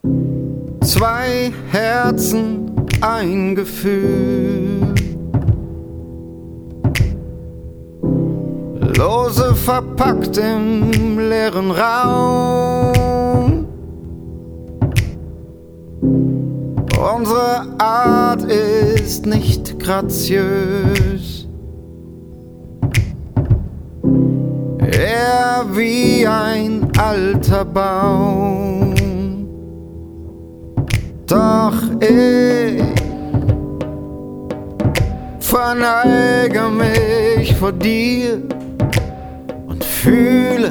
Zwei Herzen, ein Gefühl. Lose verpackt im leeren Raum. Unsere Art ist nicht graziös, eher wie ein alter Baum. Doch ich verneige mich vor dir und fühle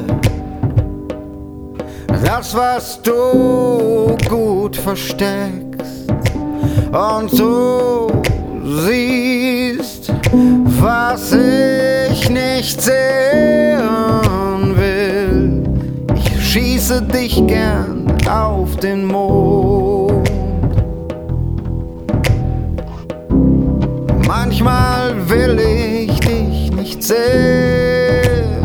das, was du gut versteckst. Und du siehst, was ich nicht sehen will. Ich schieße dich gern auf den Mond. Manchmal will ich dich nicht sehen.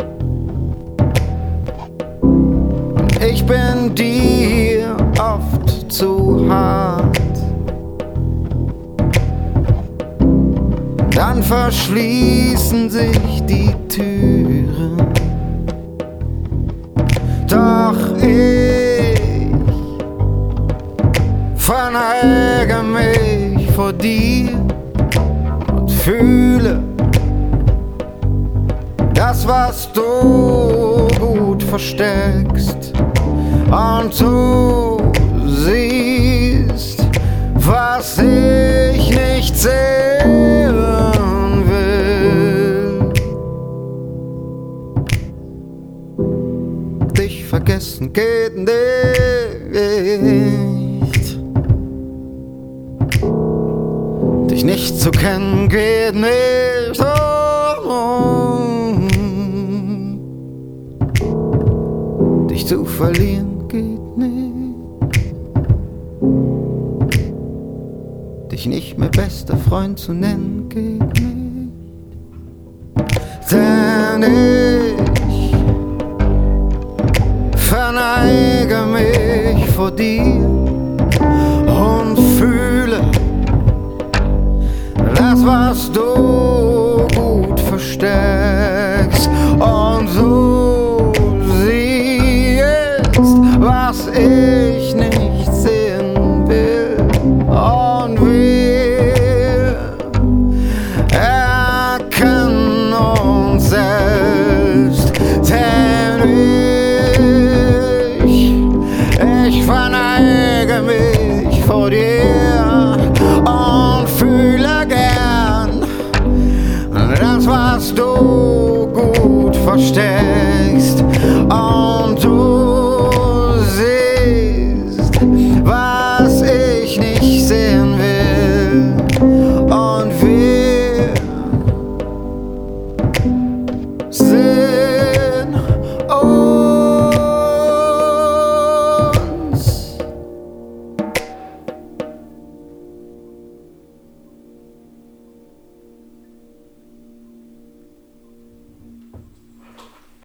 Ich bin dir oft zu hart. Dann verschließen sich die Türen. Doch ich verneige mich vor dir und fühle das, was du gut versteckst. Und du siehst, was ich nicht sehen will. Dich vergessen geht nicht. Dich nicht zu kennen geht nicht. Dich zu verlieren geht nicht. Dich nicht mehr bester Freund zu nennen geht nicht. Denn ich verneige mich vor dir und fühle das, was du gut versteckst. Und du siehst, was ich nicht sehen will. Und wir erkennen uns selbst. Denn ich verneige mich vor dir und fühle gern das, was du gut verstehst.